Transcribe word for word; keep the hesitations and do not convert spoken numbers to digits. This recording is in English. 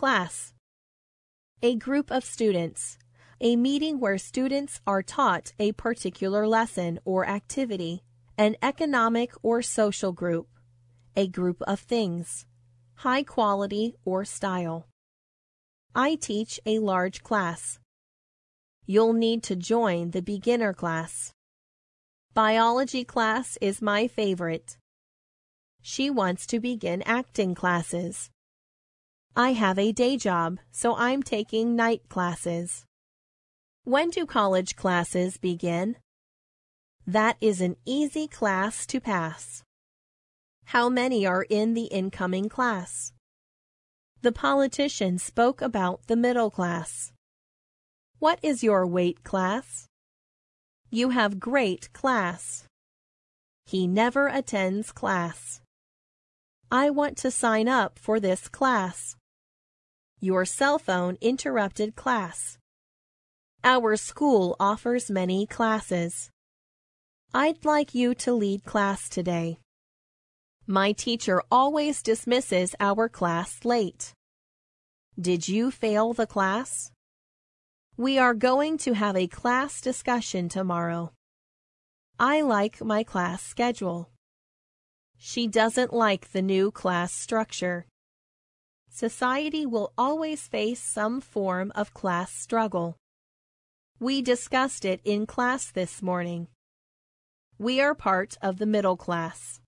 Class. A group of students. A meeting where students are taught a particular lesson or activity. An economic or social group. A group of things. High quality or style. I teach a large class. You'll need to join the beginner class. Biology class is my favorite. She wants to begin acting classes. I have a day job, so I'm taking night classes. When do college classes begin? That is an easy class to pass. How many are in the incoming class? The politician spoke about the middle class. What is your weight class? You have great class. He never attends class. I want to sign up for this class. Your cell phone interrupted class. Our school offers many classes. I'd like you to lead class today. My teacher always dismisses our class late. Did you fail the class? We are going to have a class discussion tomorrow. I like my class schedule. She doesn't like the new class structure. Society will always face some form of class struggle. We discussed it in class this morning. We are part of the middle class.